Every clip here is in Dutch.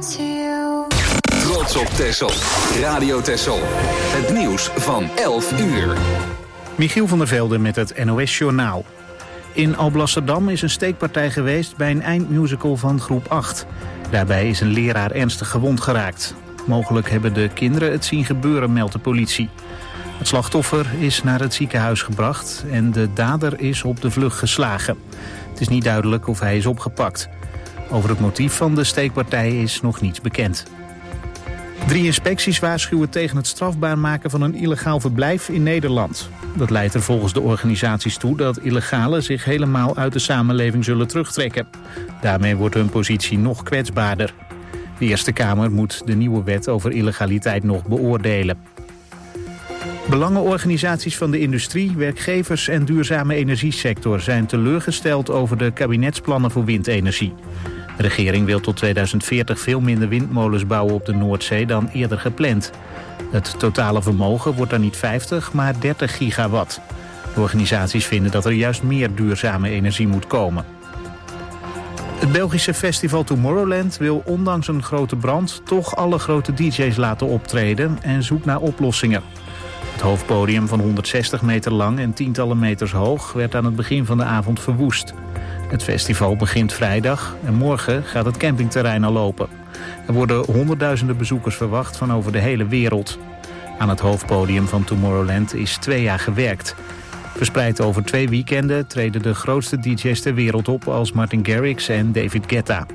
to you. Trots op Texel. Radio Texel. Het nieuws van 11 uur. Michiel van der Velde met het NOS-journaal. In Alblasserdam is een steekpartij geweest bij een eindmusical van groep 8. Daarbij is een leraar ernstig gewond geraakt. Mogelijk hebben de kinderen het zien gebeuren, meldt de politie. Het slachtoffer is naar het ziekenhuis gebracht en de dader is op de vlucht geslagen. Het is niet duidelijk of hij is opgepakt. Over het motief van de steekpartij is nog niets bekend. 3 inspecties waarschuwen tegen het strafbaar maken van een illegaal verblijf in Nederland. Dat leidt er volgens de organisaties toe dat illegalen zich helemaal uit de samenleving zullen terugtrekken. Daarmee wordt hun positie nog kwetsbaarder. De Eerste Kamer moet de nieuwe wet over illegaliteit nog beoordelen. Belangenorganisaties van de industrie, werkgevers en duurzame energiesector zijn teleurgesteld over de kabinetsplannen voor windenergie. De regering wil tot 2040 veel minder windmolens bouwen op de Noordzee dan eerder gepland. Het totale vermogen wordt dan niet 50, maar 30 gigawatt. De organisaties vinden dat er juist meer duurzame energie moet komen. Het Belgische festival Tomorrowland wil ondanks een grote brand toch alle grote DJ's laten optreden en zoekt naar oplossingen. Het hoofdpodium van 160 meter lang en tientallen meters hoog werd aan het begin van de avond verwoest. Het festival begint vrijdag en morgen gaat het campingterrein al open. Er worden honderdduizenden bezoekers verwacht van over de hele wereld. Aan het hoofdpodium van Tomorrowland is 2 jaar gewerkt. Verspreid over 2 weekenden treden de grootste DJ's ter wereld op als Martin Garrix en David Guetta.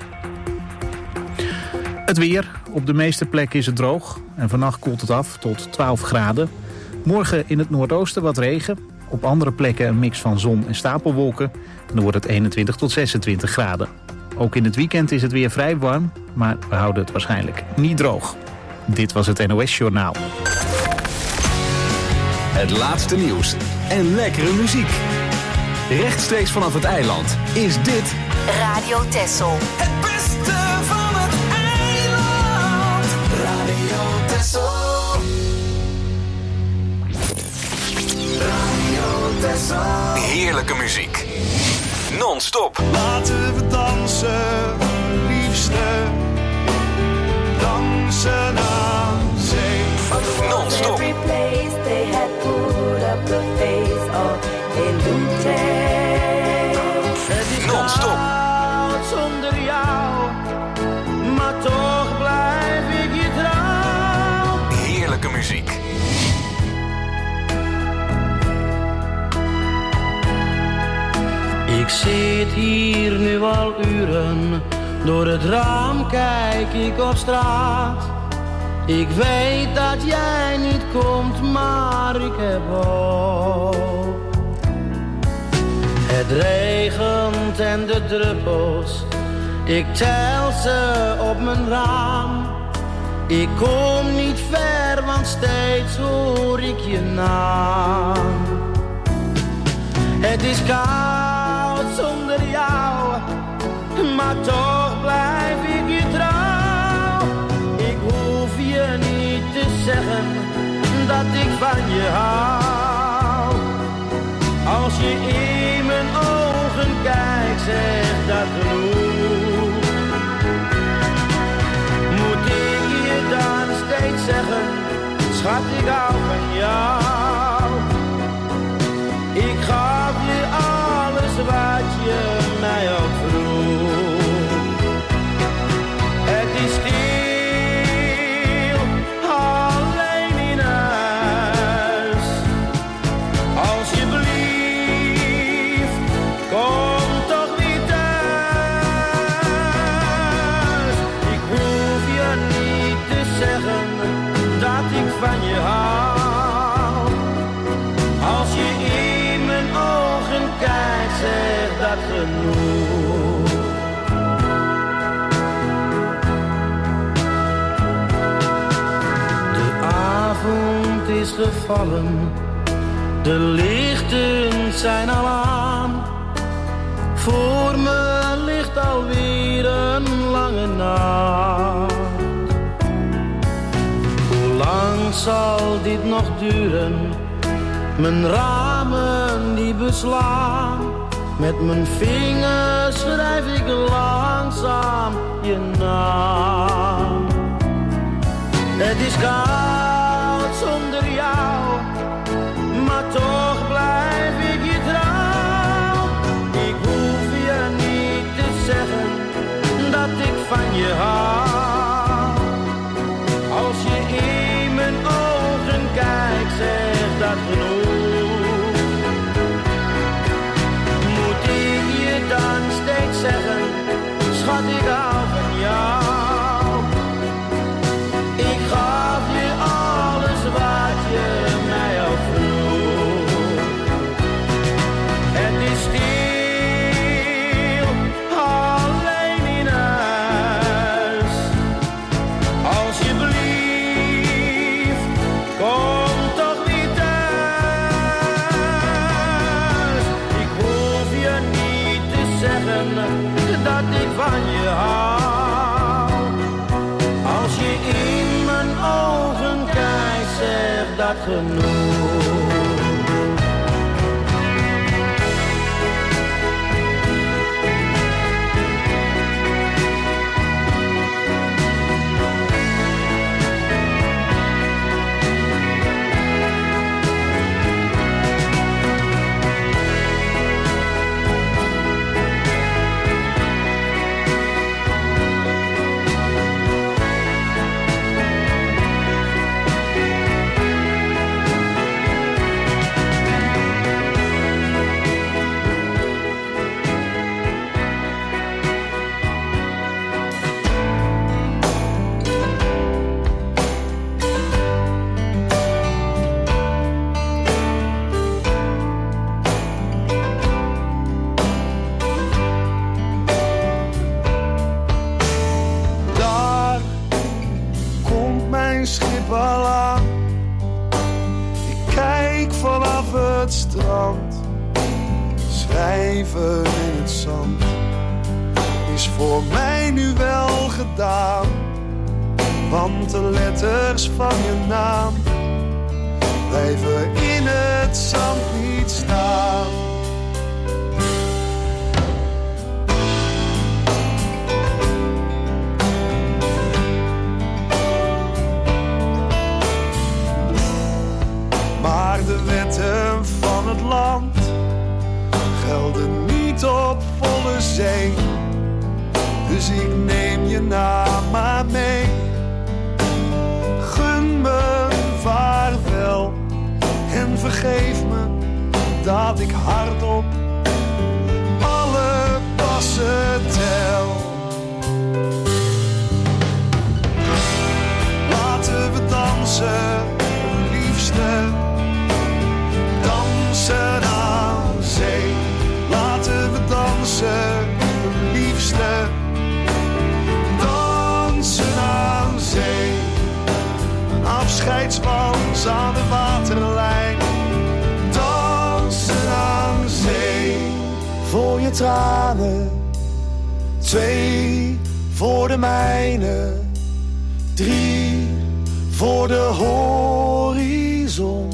Het weer. Op de meeste plekken is het droog en vannacht koelt het af tot 12 graden. Morgen in het noordoosten wat regen. Op andere plekken een mix van zon en stapelwolken. En dan wordt het 21 tot 26 graden. Ook in het weekend is het weer vrij warm, maar we houden het waarschijnlijk niet droog. Dit was het NOS-journaal. Het laatste nieuws en lekkere muziek. Rechtstreeks vanaf het eiland is dit Radio Texel. Het beste van het eiland. Radio Texel. Radio Texel. heerlijke muziek. Non-stop. Laten we dansen, liefste. Dansen aan zee. Non-stop. Non-stop. Zonder jou, maar toch blijf ik je trouw. Heerlijke muziek. Ik zit hier nu al uren, door het raam kijk ik op straat. Ik weet dat jij niet komt, maar ik heb hoop. Het regent en de druppels, ik tel ze op mijn raam. Ik kom niet ver, want steeds hoor ik je naam. Het is koud zonder jou, maar toch blijf ik je trouw. Ik hoef je niet te zeggen dat ik van je hou. Als je in mijn ogen kijkt, zegt dat genoeg. Moet ik je dan steeds zeggen, schat, ik hou van jou. Ik gaf je alles wat je mij ook vroeg. Het is stil, alleen in huis. Alsjeblieft, kom toch weer thuis. Ik hoef je niet te zeggen dat ik van je hou. Als je in mijn ogen kijkt, zegt dat genoeg. De avond is gevallen, de lichten zijn al aan. Voor me ligt alweer een lange nacht. Hoe lang zal dit nog duren? Mijn ramen die beslaan. Met mijn vingers schrijf ik langzaam je naam. dat ik van je hou. Als je in mijn ogen kijkt, zegt dat genoeg. Moet ik je dan steeds zeggen, schat, ik hou van jou. Ik gaf je alles wat je mij al vroeg. Het is stil, alleen in huis. Alsjeblieft, kom toch weer thuis. Ik hoef je niet te zeggen dat ik van je hou. Als je in mijn ogen kijkt, zegt dat genoeg. Schrijven in het zand is voor mij nu wel gedaan, want de letters van je naam blijven in het zand niet staan. Maar de wetten van het land gelden niet op volle zee, dus ik neem je naam maar mee. Gun me vaarwel en vergeef me dat ik hardop alle passen tel. Laten we dansen, liefste, dansen aan zee. Laten we dansen, liefste, dansen aan zee. Een afscheidswans aan de waterlijn, dansen aan zee. Voor je tranen, 2 voor de mijne, 3 voor de horizon,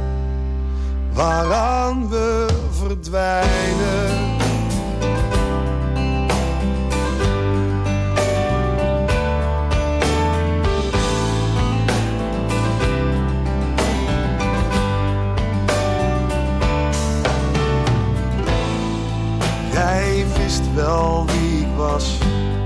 waaraan we verdwijnen. Jij wist wel wie ik was,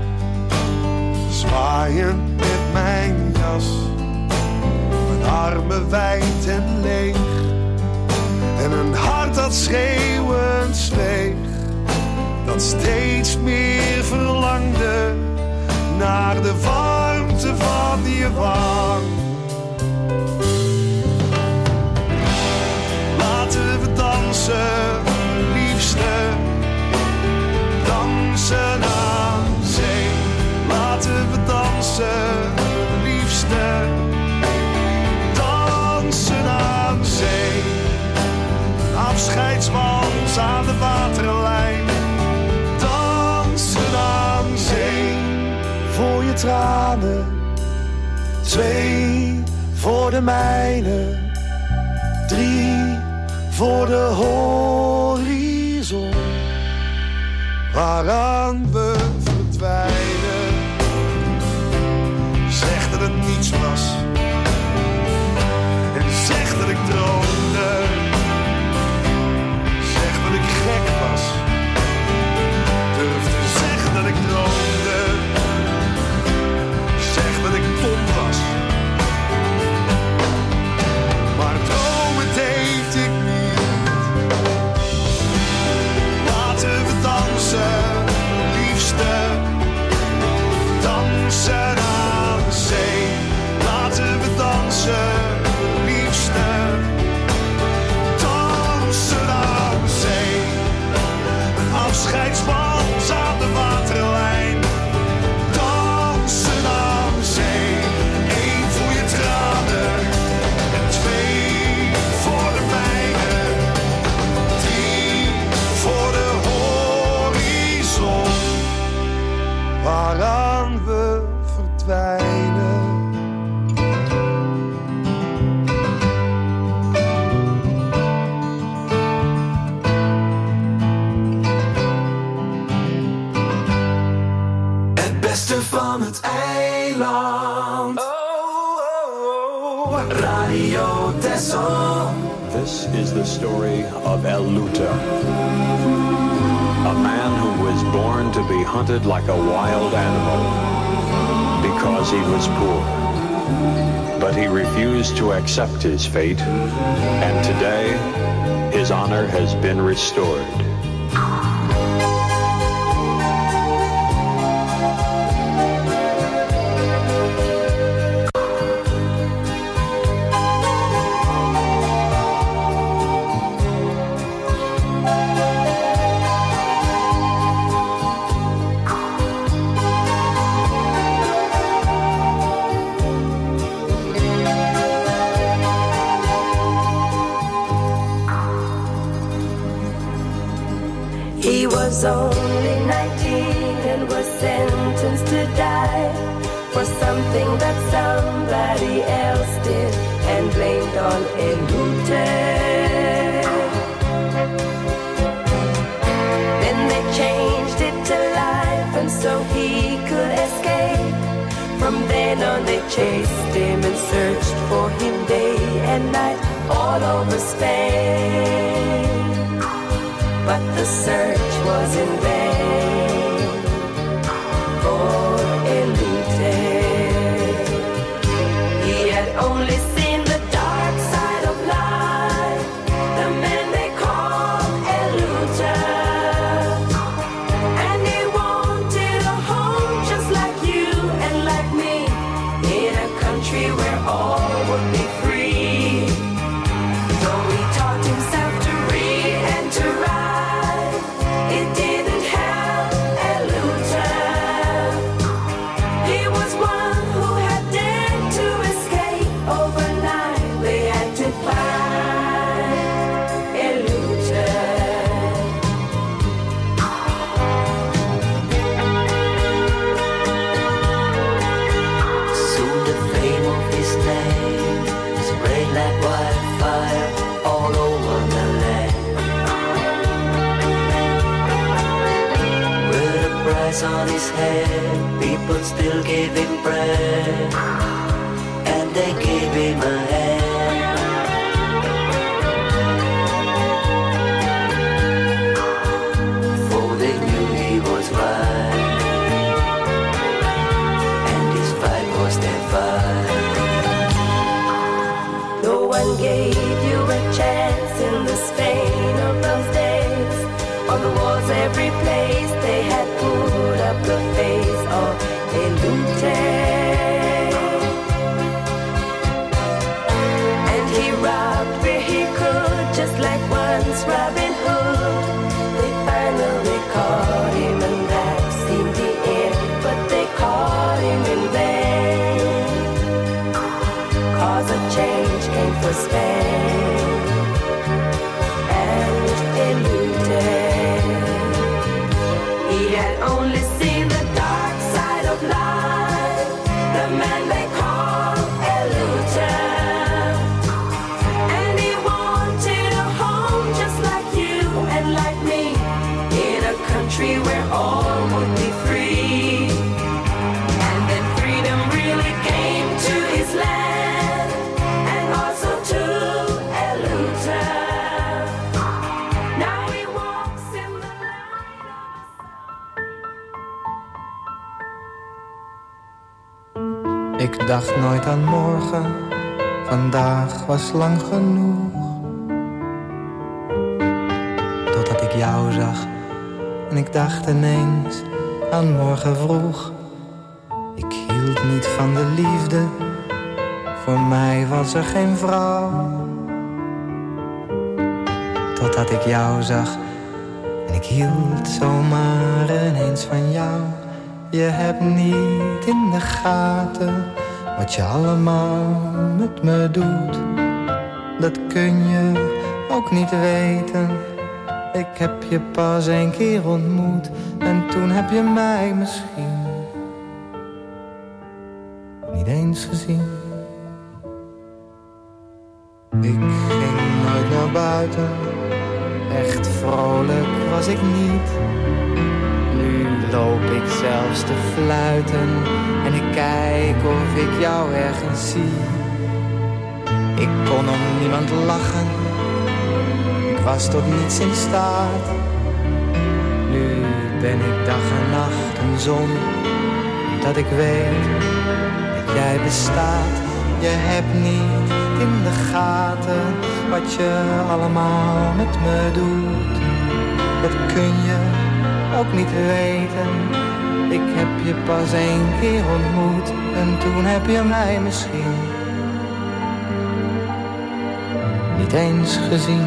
zwaaiend met mijn jas, mijn armen wijd en leeg, en een hart dat schreeuwend zweeg, dat steeds meer verlangde naar de warmte van je wang. Laten we dansen, liefste, dansen aan zee. Laten we dansen, liefste, dansen aan zee. Afscheidswals aan de waterlijn, dansen aan zee. Voor je tranen, 2 voor de mijne, 3 voor de horizon, waaraan we verdwijnen. Zeg dat het niets was en zeg dat ik droomde. Zeg dat ik gek was, durf te zeggen dat ik droomde. dansen aan de zee. Laten we dansen, liefste. Dansen aan de zee. Een afscheidswals aan de waterlijn. Dansen aan de zee. 1 voor je tranen en 2 voor de mijne. 3 voor de horizon waaraan we verdwijnen. Het beste van het eiland. Radio Texel. This is the story of El Luta, a man who was born to be hunted like a wild animal because he was poor. But he refused to accept his fate, and today his honor has been restored. He was only 19 and was sentenced to die for something that somebody else did and blamed on El Lute. Then they changed it to life and so he could escape. From then on they chased him and searched for him day and night all over Spain. But the search was in vain for El Lute. He had only seen the dark side of life, the man they called El Lute. And he wanted a home just like you and like me, in a country where all would be free. Though he taught himself to read and to write, it didn't help El Lute. He was one who had dared to escape overnight. They had to find El Lute. Soon the fame of his name spread like wildfire all over the land. With a price on his head, people still gave him bread, and they gave him a hand. For they knew he was right, and his fight was their fight. No one gave you a chance in the Spain of those days. On the walls, every place, they had put up the face of El Lute. And he robbed where he could, just like once Robin Hood. They finally caught him, and that seemed the end. But they caught him in vain, 'cause a change came for Spain and El Lute. He had only seen the dark side of life, the man they call El Lute. And he wanted a home just like you and like me, in a country where all would be free. And then freedom really came to his land, and also to El Lute. Now he walks in the light of Ik dacht nooit aan morgen, vandaag was lang genoeg. Totdat ik jou zag en ik dacht ineens aan morgen vroeg. Ik niet van de liefde. Voor mij was er geen vrouw. Totdat ik jou zag. En ik hield zomaar ineens van jou. Je hebt niet in de gaten wat je allemaal met me doet. Dat kun je ook niet weten. Ik heb je pas 1 keer ontmoet. En toen heb je mij misschien niet eens gezien. Ik ging nooit naar buiten. Echt vrolijk was ik niet. Nu loop ik zelfs te fluiten. En ik kijk of ik jou ergens zie. Ik kon om niemand lachen. Ik was tot niets in staat. Nu ben ik dag en nacht een zon. Dat ik weet dat jij bestaat. Je hebt niet in de gaten wat je allemaal met me doet. Dat kun je ook niet weten. Ik heb je pas 1 keer ontmoet. En toen heb je mij misschien niet eens gezien.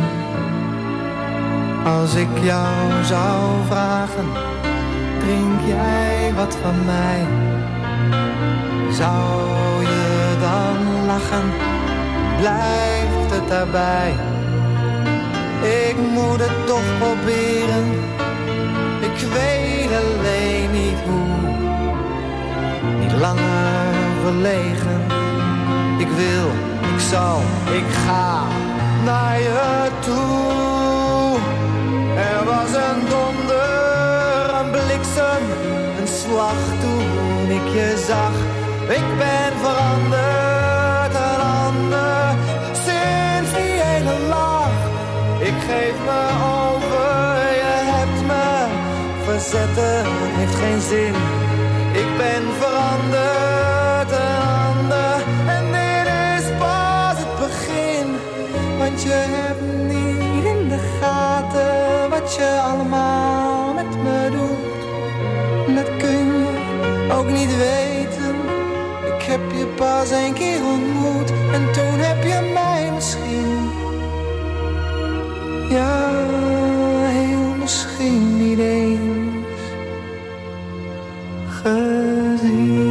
Als ik jou zou vragen, drink jij wat van mij? Zou je dan lachen? Blijft het daarbij? Ik moet het toch proberen. Ik weet alleen niet hoe. Niet langer verlegen. Ik wil, ik zal, ik ga naar je toe. Er was een donder, een bliksem, een slag toen ik je zag. Ik ben veranderd, een ander, sinds die ene lach. Ik geef me over, je hebt me verzetten, heeft geen zin. Ik ben veranderd, een ander, en dit is pas het begin. Want je hebt niet in de gaten wat je allemaal met me doet. Dat kun je ook niet weten. Ik heb je pas 1 keer ontmoet. En toen heb je mij misschien, ja, heel misschien niet eens gezien.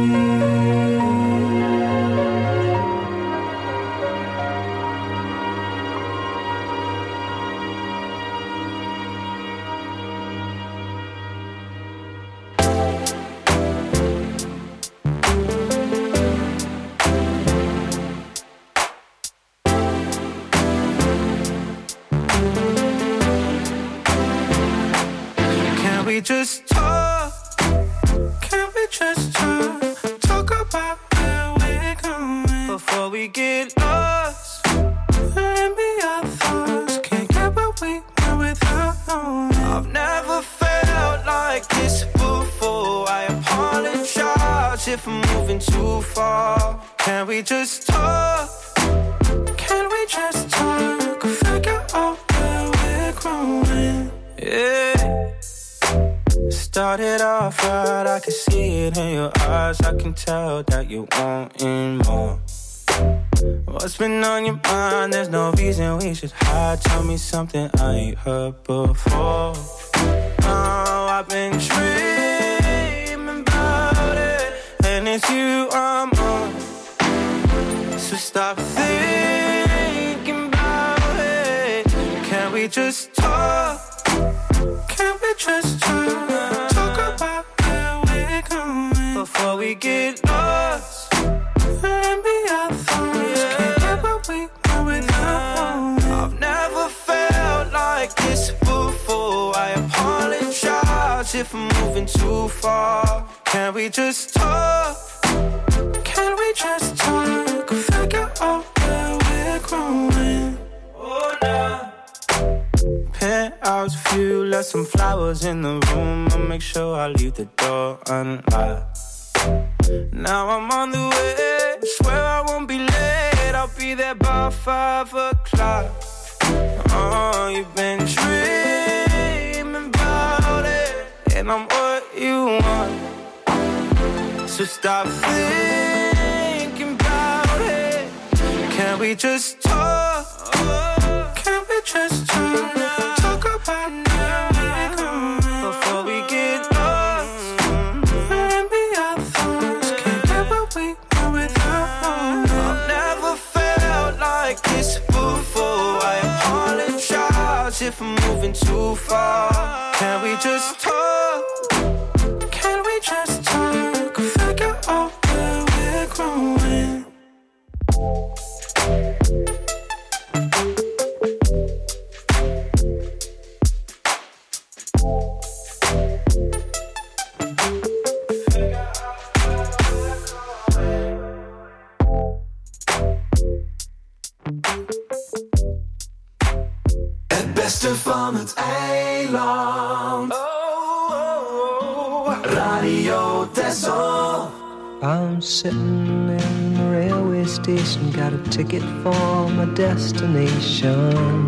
Just talk, can we just talk about where we're going before we get lost? Let me our thoughts, can't get what we want without knowing. I've never felt like this before. I apologize if I'm moving too far. Can we just talk? Can we just talk? Figure out where we're growing. Yeah. Started off right, I can see it in your eyes. I can tell that you wanting more. What's been on your mind? There's no reason we should hide. Tell me something I ain't heard before. Oh, I've been dreaming about it, and it's you I'm on. So stop thinking about it. Can we just talk? Can we just talk about where we're going before we get lost? Let me our thoughts, can't get what we want without knowing. I've never felt like this before. I apologize if I'm moving too far. Can we just talk? Can we just talk? Figure out where we're growing. Oh, nah. Penthouse view, left some flowers in the room. I'll make sure I leave the door unlocked. Now I'm on the way, swear I won't be late. I'll be there by 5 o'clock. Oh, you've been dreaming about it, and I'm what you want. So stop thinking we just talk? Can we just talk? Talk about where we're going before we get lost. And be our thoughts. Can't get what we want without one. I've never felt like this before. I apologize if I'm moving too far. Can we just talk? Can we just talk? Figure out where we're growing. Het beste van het eiland. Radio Texel. I'm sitting in the railway station, got a ticket for my destination.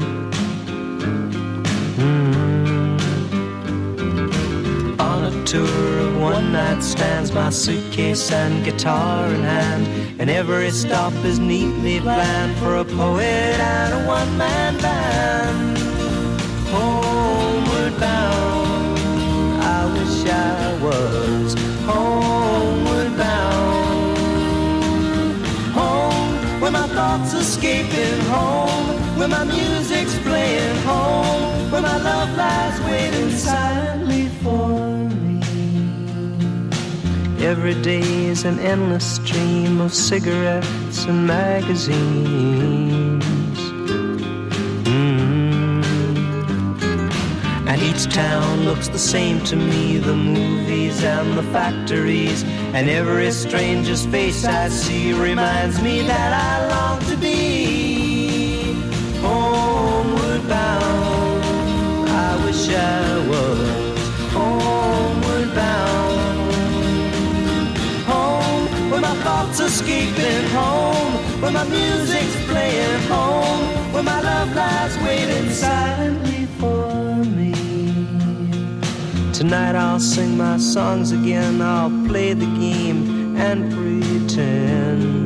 On a tour of one-night stands, my suitcase and guitar in hand, and every stop is neatly planned for a poet and a one-man band. Homeward bound, I wish I was homeward bound. Home, where my thoughts escaping, home, where my music's playing, home, where my love lies waiting silently for me. Every day is an endless stream of cigarettes and magazines. And each town looks the same to me, the movies and the factories, and every stranger's face I see reminds me that I long to be homeward bound. I wish I was homeward bound. Home, where my thoughts escaping, home, where my music's playing, home, where my love lies waiting silently for me. Tonight I'll sing my songs again, I'll play the game and pretend.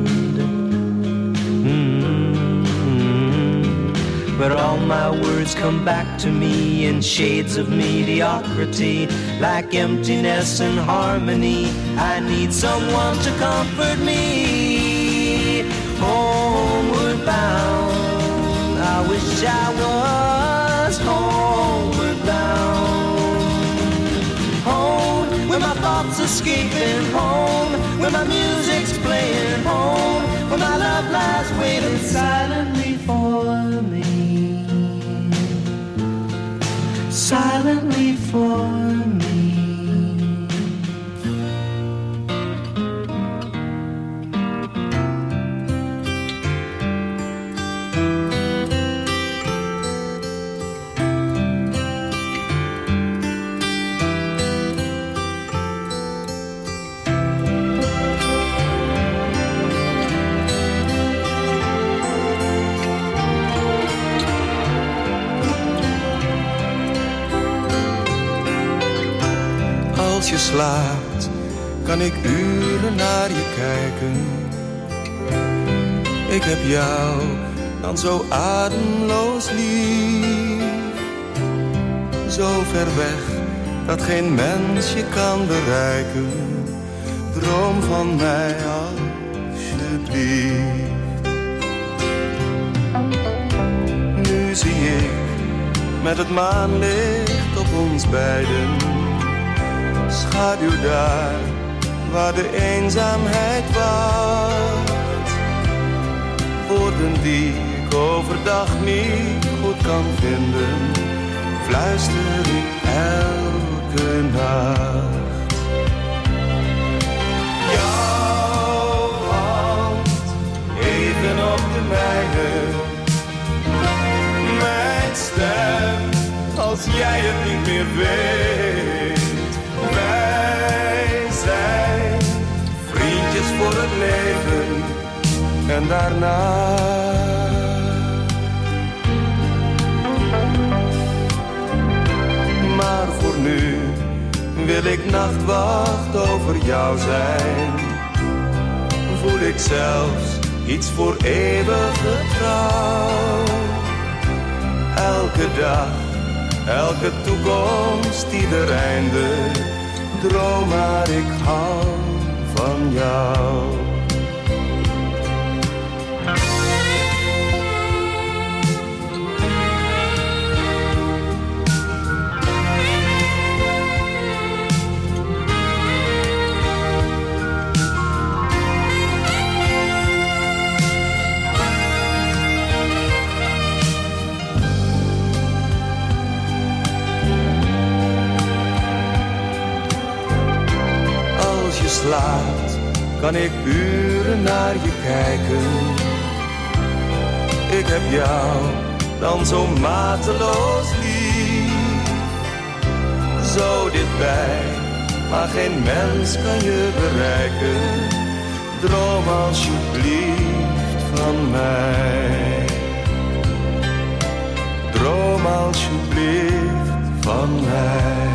But all my words come back to me in shades of mediocrity, like emptiness and harmony. I need someone to comfort me. Homeward bound, I wish I was homeward bound. Home, where my thoughts escaping, home, where my music's playing, home, where my love lies waiting silently for me. Silently for me. Als je slaapt, kan ik uren naar je kijken. Ik heb jou dan zo ademloos lief. Zo ver weg, dat geen mens je kan bereiken. Droom van mij alsjeblieft. Nu zie ik met het maanlicht op ons beiden. Schaduw daar, waar de eenzaamheid wacht. Woorden die ik overdag niet goed kan vinden, fluister ik elke nacht. Jouw hand, even op de mijne. Mijn stem, als jij het niet meer weet. Wij zijn vriendjes voor het leven en daarna. Maar voor nu wil ik nachtwacht over jou zijn. Voel ik zelfs iets voor eeuwige trouw. Elke dag, elke toekomst, ieder einde, droom maar ik hou van jou. Slaapt, kan ik uren naar je kijken. Ik heb jou dan zo mateloos lief. Zo dichtbij, maar geen mens kan je bereiken. Droom alsjeblieft van mij. Droom alsjeblieft van mij.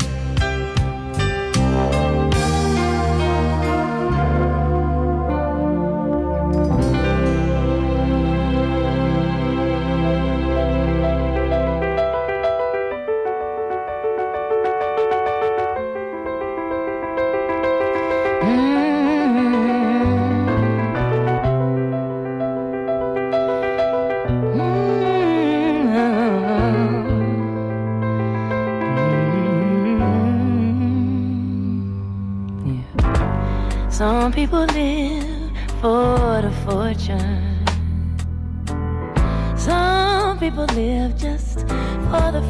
Some people live for the fortune. Some people live just for the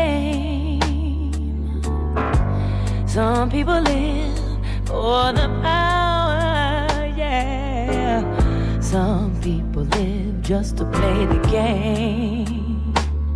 fame. Some people live for the power, yeah. Some people live just to play the game.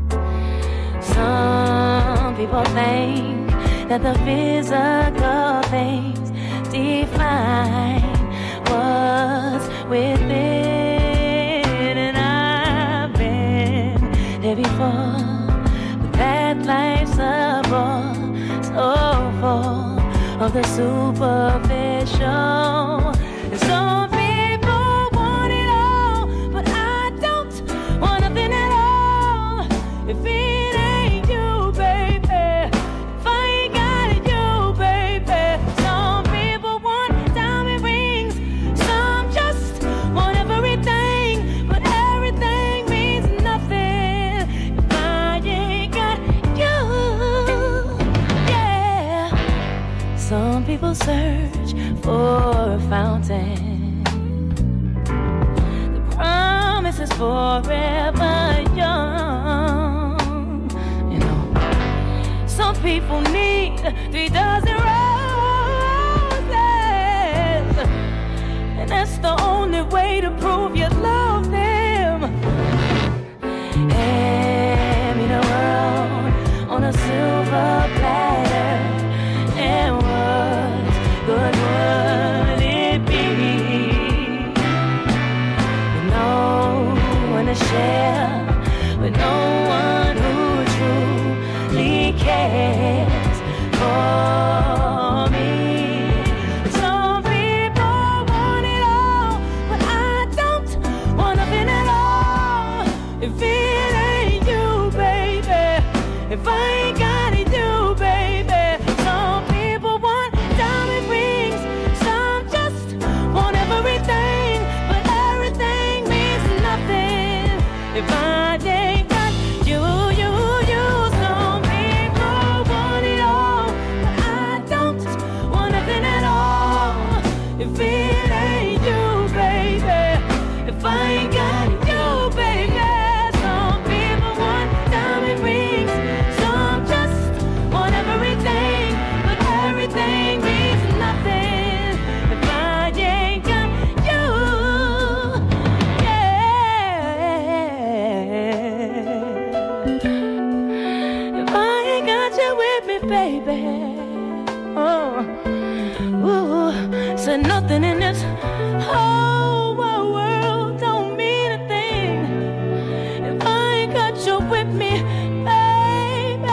Some people think that the physical things define what's within, and I've been there before, but that life's a bore, so full of the superficial. And some people want it all, but I don't want nothing at all. If it ain't you, baby, if I ain't got it, you, baby. Some people want diamond rings, some just want everything, but everything means nothing if I ain't got you. Yeah. Some people search for a fountain. The promise is forever young. You know, some people need 3 dozen roses, and that's the only way to prove you love them. Hand me the world on a silver platter, and what good would it be with no one to share, with no one who truly cares for me? Some people want it all, but I don't want nothing at all. If it ain't you, baby, if I ain't got it, you, baby. Some people want diamond rings, some just want everything, but everything means nothing if I ain't got you, you, you. Some people want it all, but I don't want nothing at all. If it ain't you, baby, if I ain't got you, baby. Some people want diamond rings, some just want everything, but everything means nothing if I ain't got you. Yeah. If I ain't got you with me, baby. Oh, ooh, said nothing in this whole world don't mean a thing if I ain't got you with me, baby.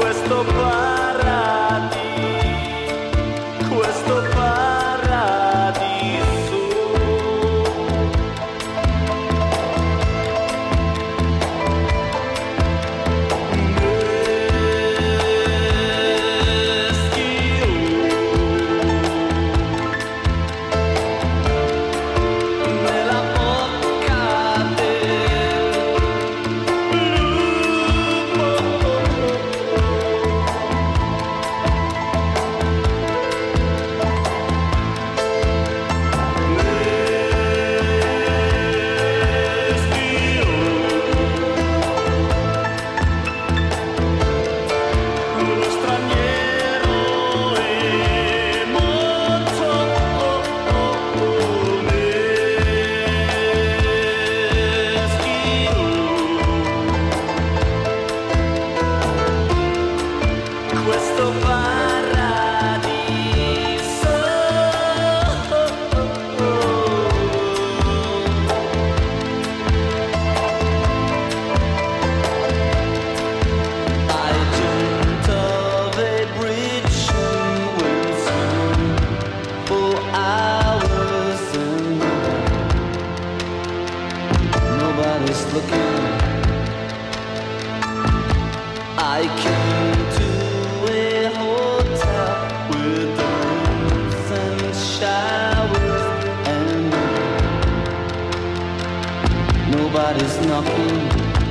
Nobody's knocking.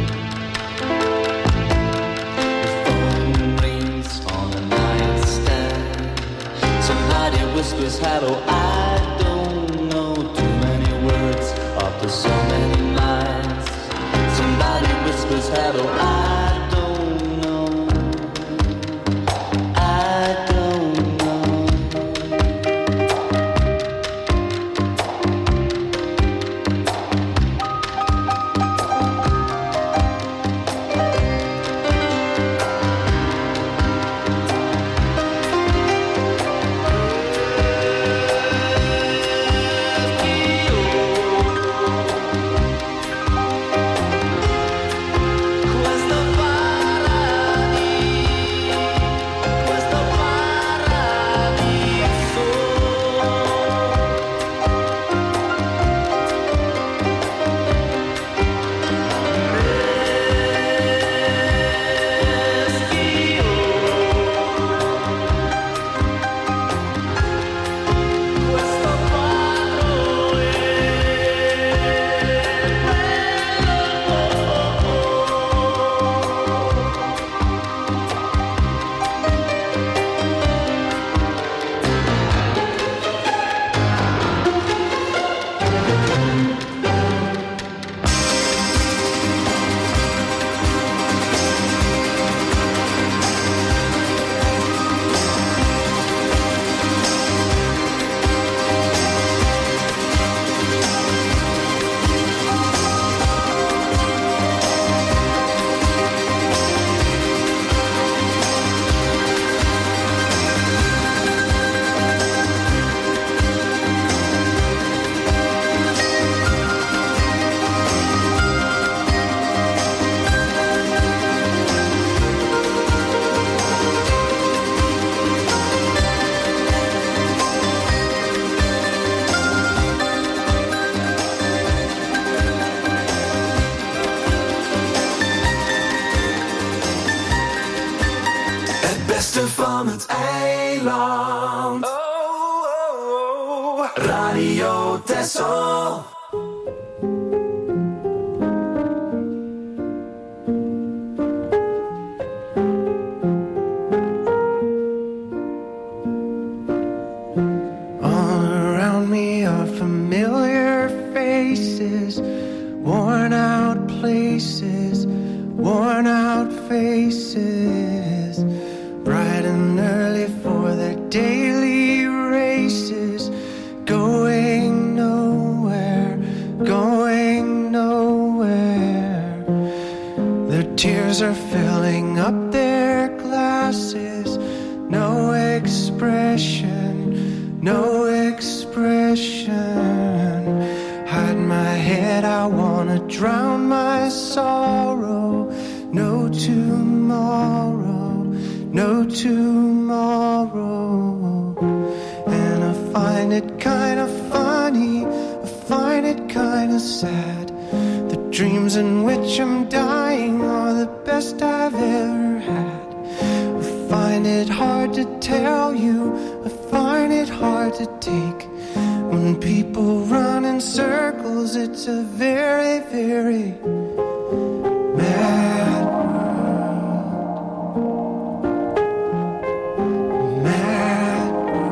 The phone rings on the nightstand. Somebody whispers hello. I don't know too many words after so many nights. Somebody whispers hello. I don't know. I don't know. Van het eiland. Radio Texel. All around me are familiar faces, worn out places, worn out faces. Bright and early for their daily races, going nowhere, going nowhere. Their tears are filling up their glasses, no expression, no expression. Hide my head, I wanna drown my sorrow. No tomorrow, no tomorrow. And I find it kind of funny, I find it kind of sad. The dreams in which I'm dying are the best I've ever had. I find it hard to tell you, I find it hard to take. When people run in circles, it's a very, very mad world. Mad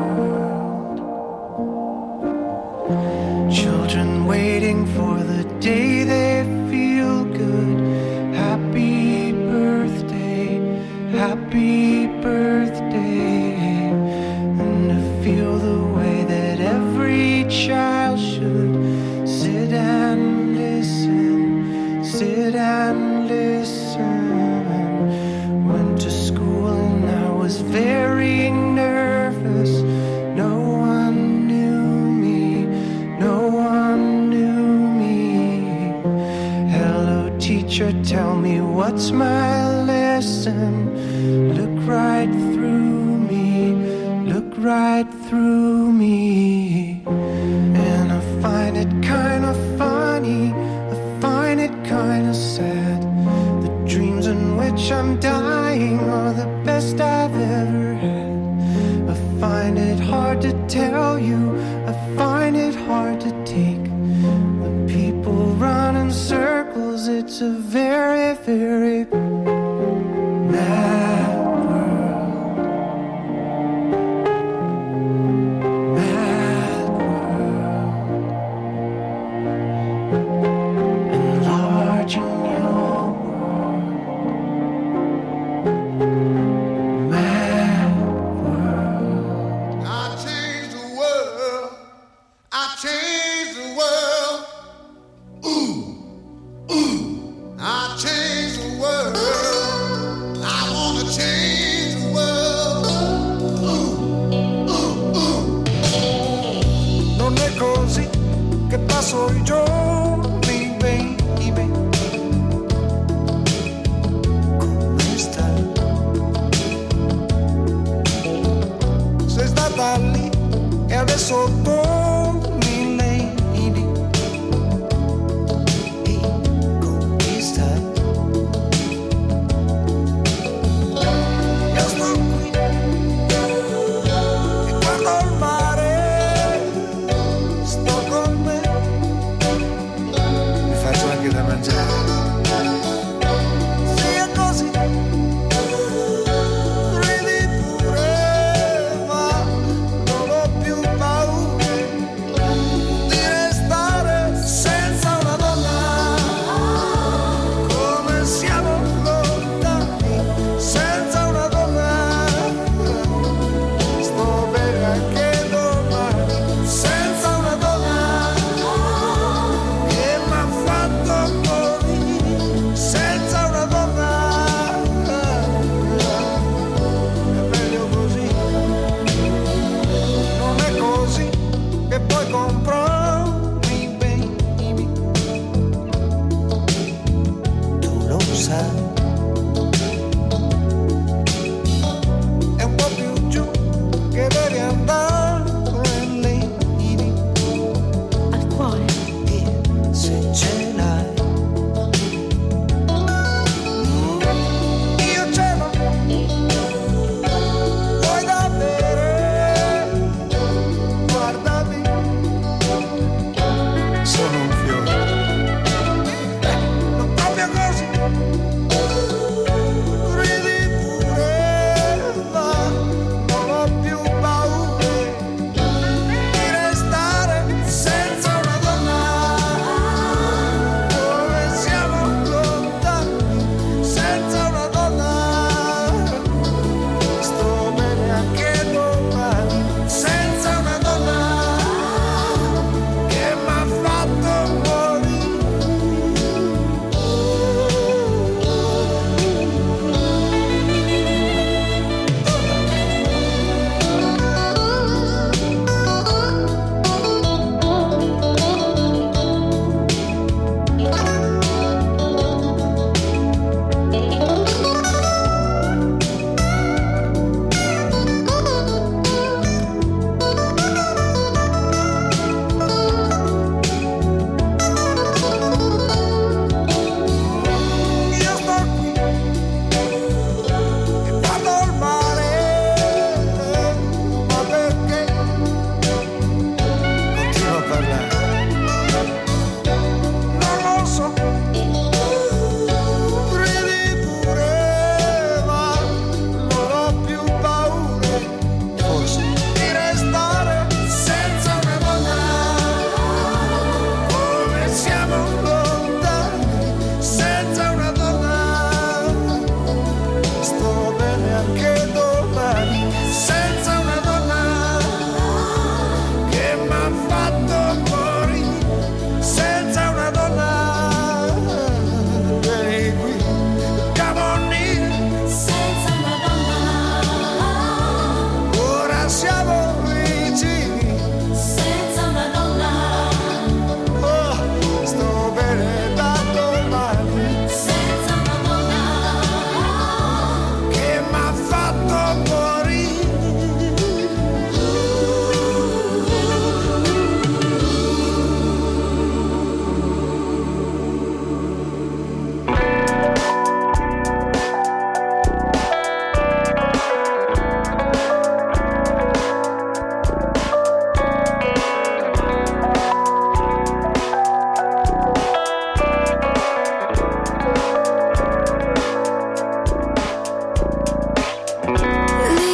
world. Children waiting for the day they feel good. Happy birthday, happy birthday. And to feel the way that every child should sit and listen, sit and listen. Went to school and I was very nervous. No one knew me, no one knew me. Hello teacher, tell me what's my lesson. Look right through me, look right through me. And I find it kind of funny, I find it kind of sad. The dreams in which I'm dying are the best I've ever had. I find it hard to tell you, I find it hard to take. When people run in circles, it's a very, very mad world. Mad world. Enlarging your world. Mad world. I changed the world. I changed the world. Ooh, ooh. I changed the world. I wanna change the world. Ooh, ooh, ooh. Non è così che passo i giorni, baby. Come stai? Sei stata lì e adesso torni, lady. Come stai? Io sto qui e guardo il mare, sto con me, mi faccio anche da mangiare. Sì, è così, ridi pure, ma non ho più paura.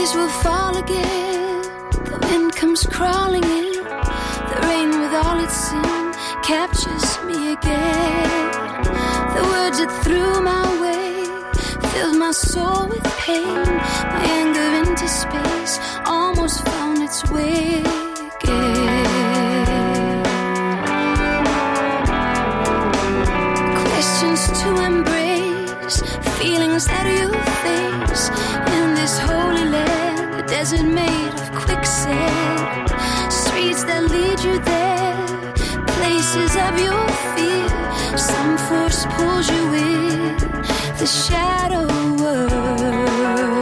tears will fall again. The wind comes crawling in. The rain with all its sin captures me again. The words that threw my way filled my soul with pain. My anger into space almost found its way again. Questions to embrace, feelings that you face in this holy land, a desert made of quicksand, streets that lead you there, places of your fear. Some force pulls you in the shadow world.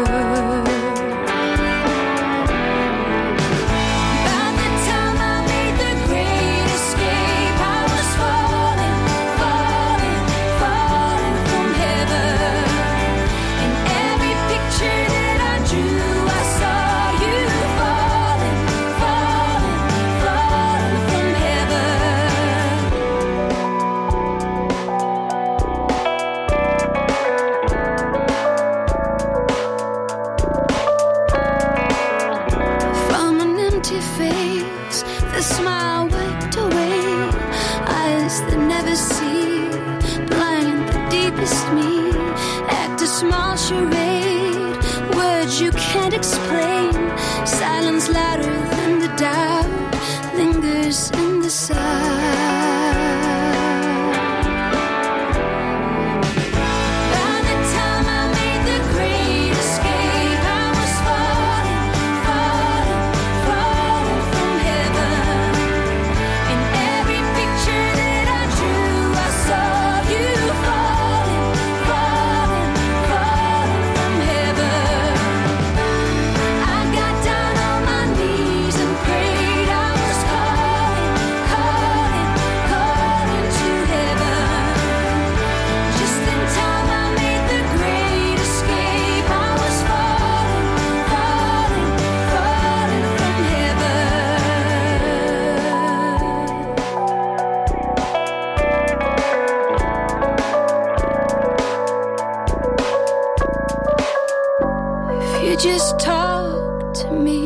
Small charade, words you can't explain. Silence louder than the doubt lingers in the side. By the time I made the great escape, I was falling, falling, falling from heaven. In every picture that I drew, I saw you falling, falling. Just talk to me.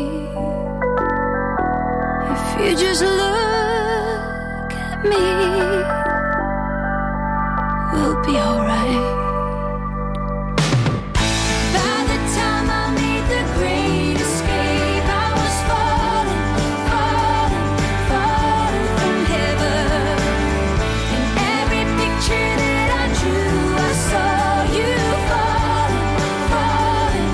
If you just look at me, we'll be alright. By the time I made the great escape, I was falling, falling, falling from heaven. In every picture that I drew, I saw you falling, falling.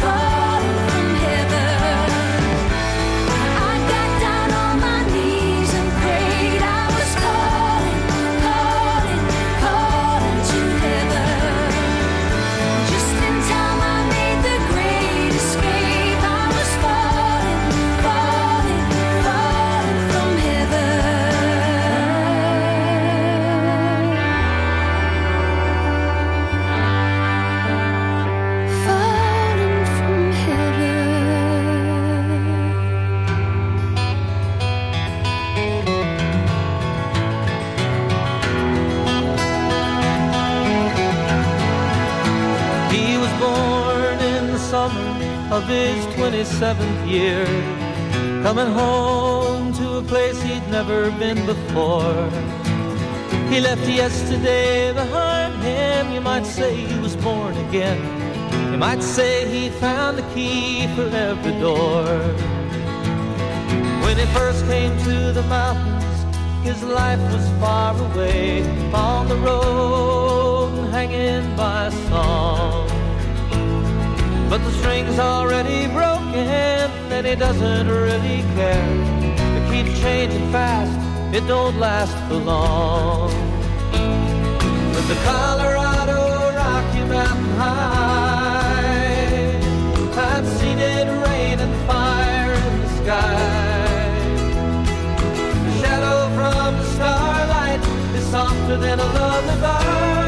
Of his 27th year, coming home to a place he'd never been before. He left yesterday behind him. You might say he was born again. You might say he found the key for every door. When he first came to the mountains, his life was far away, on the road and hanging by a song. But the string's already broken and he doesn't really care. It keeps changing fast, it don't last for long. But the Colorado Rocky Mountain High, I've seen it rain and fire in the sky. The shadow from the starlight is softer than a lullaby.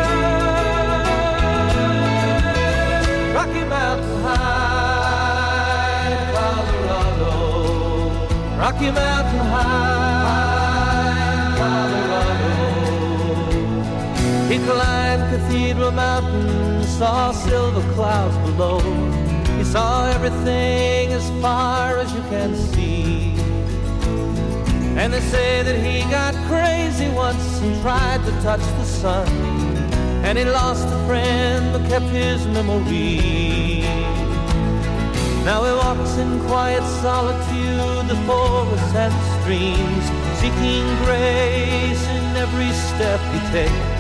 Rocky Mountain High, Colorado. Rocky Mountain High, Colorado. He climbed Cathedral Mountain, saw silver clouds below. He saw everything as far as you can see. And they say that he got crazy once and tried to touch the sun, and he lost a friend but kept his memory. Now he walks in quiet solitude, the forests and streams, seeking grace in every step he takes.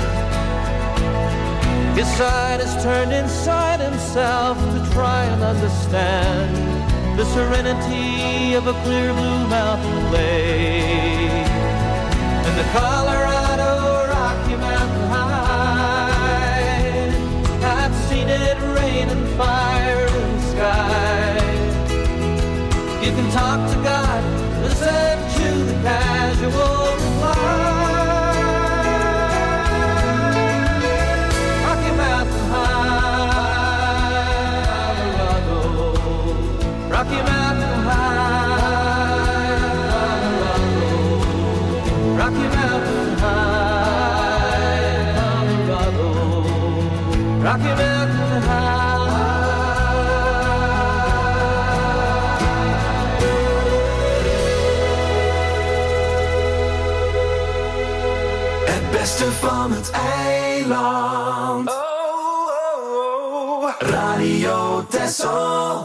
His side is turned inside himself to try and understand the serenity of a clear blue mountain lake. And the Colorado Rocky Mountain High, I've seen it rain and fire in the sky. You can talk to God, listen to the casual reply. Rocky Mountain High, Colorado. Rocky Mountain High, Colorado. Rocky Mountain High, Colorado. Rocky Mountain High. Beste van het eiland. Oh, oh, oh. Radio Texel.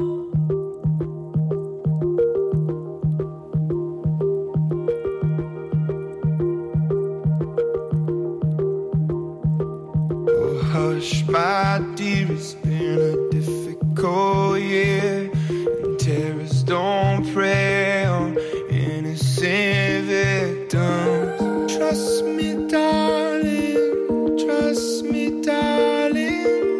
Oh, hush, my dear, it's been a difficult year, and terrorists don't prey on innocent victims. Trust me, darling, trust me, darling.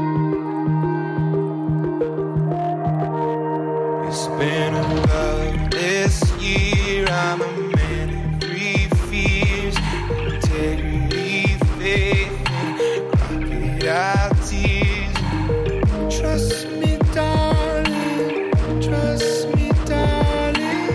It's been a loveless year. I'm a man of three fears: integrity, faith, and crocodile tears. Trust me, darling, trust me, darling.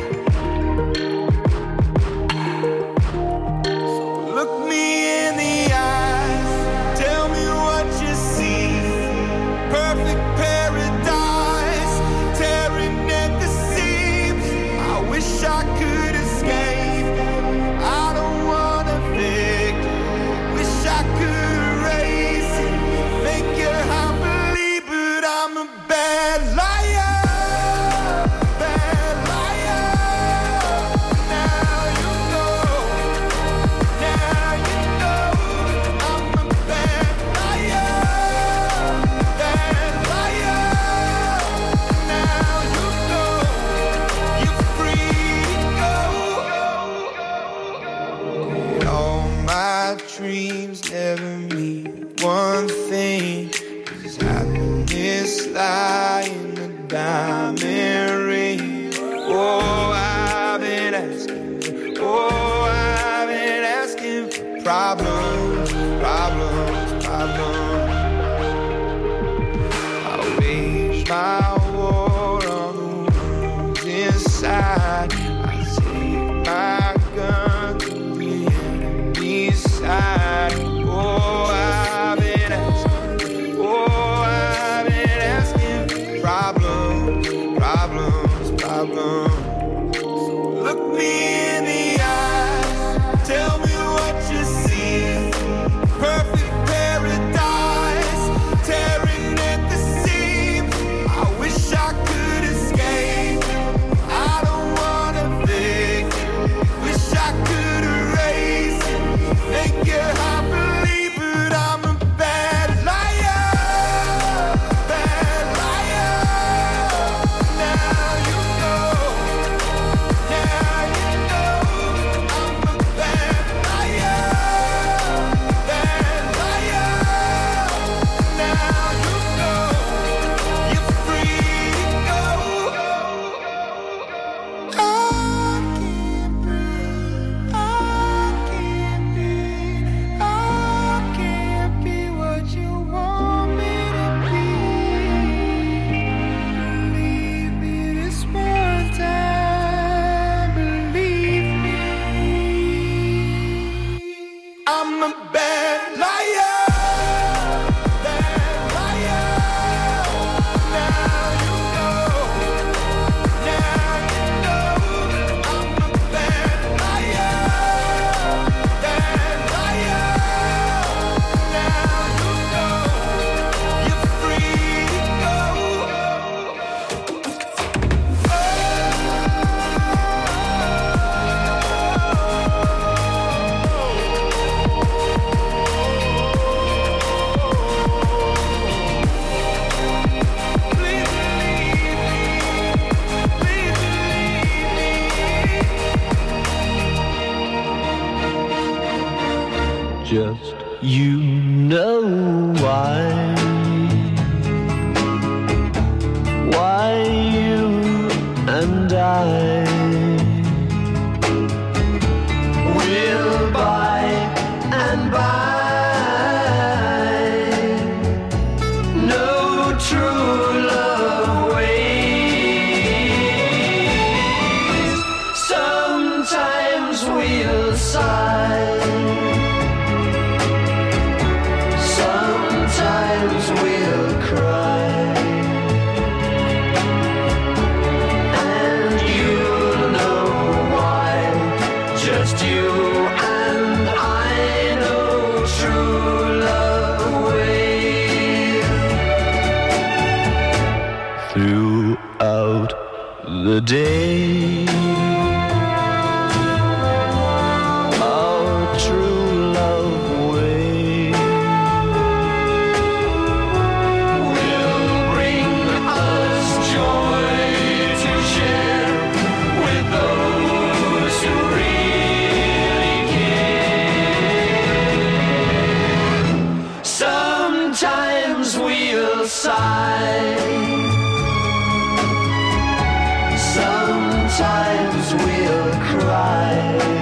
Look me in the eyes, tell me what you see. Perfect paradise, tearing at the seams. I wish I could escape. I don't wanna fake. Wish I could erase it, make you happily, but I'm a bad liar. Bad liar. Now you know. Now you know I'm a bad liar, bad liar. Now you know you're free to go. All my dreams never mean one thing. Is happiness lie in a diamond ring? Oh, I've been asking. Oh, I've been asking for problems, problems, problems. I wage my war on the ones inside. I take my gun to the enemy's side. Oh, I've been asking. Oh, I've been asking for problems, problems, problems. Look me in the eyes, tell me what you see. Perfect paradise, tearing at the seams. I wish just you know why. Why you and I will by and by no true love ways. Sometimes we'll sigh, sometimes we'll cry, and you'll know why. Just you and I know true love ways. Throughout the day, sometimes we'll cry,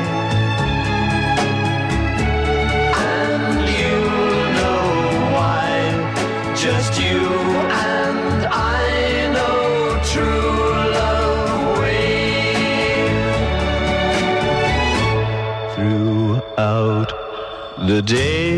and you'll know why. Just you and I know true love ways. Throughout the day,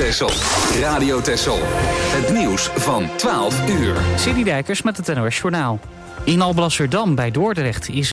Texel. Radio Texel. Het nieuws van 12 uur. Cindy Dijkers met het NOS Journaal. In Alblasserdam bij Dordrecht is